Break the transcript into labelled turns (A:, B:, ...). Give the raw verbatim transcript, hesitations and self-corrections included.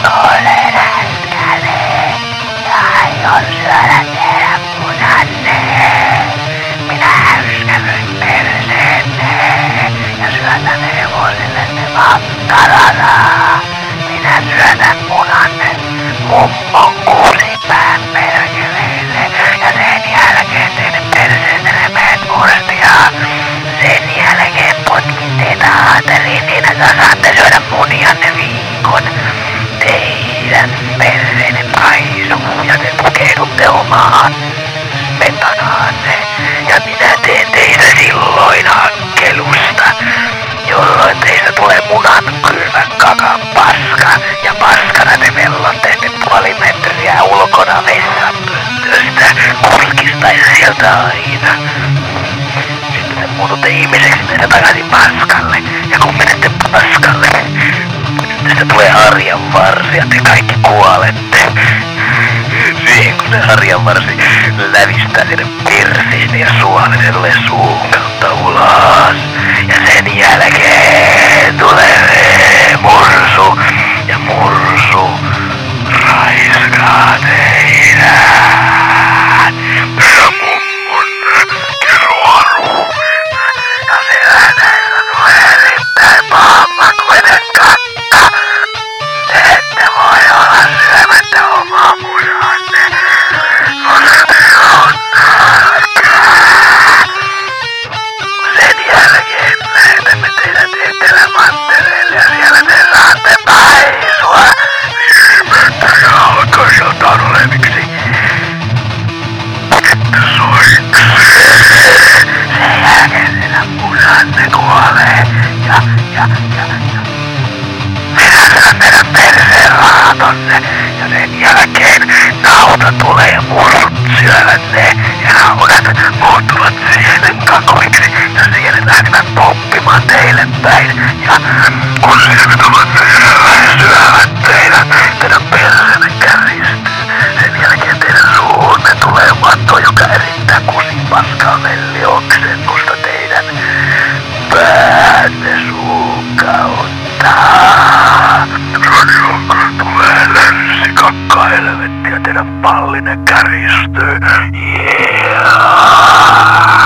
A: Olen äskäinen ja aion syödä teidän munanne. Minä häyskävyn perseenne ja syötän hevosillenne makkaraa. Minä syötän munanne mummon kuusipään perkeleille ja sen jälkeen teidän perseenne meet murstia. Sen jälkeen potkin teitä aateliin niin, että saatte syödä munianne viikon. Teidän perseenne paisuu ja te pukeudutte omaan metanaanne. Ja minä teen teistä silloin hakkelusta, jolloin teistä tulee munan kylmän kakan paska. Ja paskana te vellotte puoli metriä ulkona vessan pöntöstä, kurkistais sieltä aina. Sitten te muututte ihmiseksi teitä takaisin paskalle. Ja kun menette paskalle, tästä tulee harjan varsi ja te kaikki kuolette. Siihen kun se harjan varsi lävistää teidän perseen ja suolen, se tulee suun kautta ulos. Ja sen jälkeen tulee mursu. Ja mursu raiskaa teidät. Ja mummun kiruoru. Ja selänteillä tulee erittäin pahammakuinen katta. Te ette voi olla syömättä omaa musanne, koska te on nälkää. Sen jälkeen lähetämme teidät Etelämantereelle ja siellä te saatte paisua viimeistä jalkoisiltaan oleviksi. Että soiksee. Sen jälkeen teidän musanne kuolee ja, ja, ja, ja. Minä syön teidän perseen raatonne ja sen jälkeen nauta tulee ja mursut syövät ne ja naudat muuttuvat sienen kakuiksi ja sienet lähtevät poppimaan teille päin. Ja kun sienet ovat siellä ja syövät teidät, teidän perseenne kärjistyy. Sen jälkeen teidän suunne tulee matto, joka erittää kusipaskaa vellioksennusta teidän päänne suun kautta. Sen jälkeen tulee länsi kakka helvetti ja teidän pallinne kärjistyy. Yeah.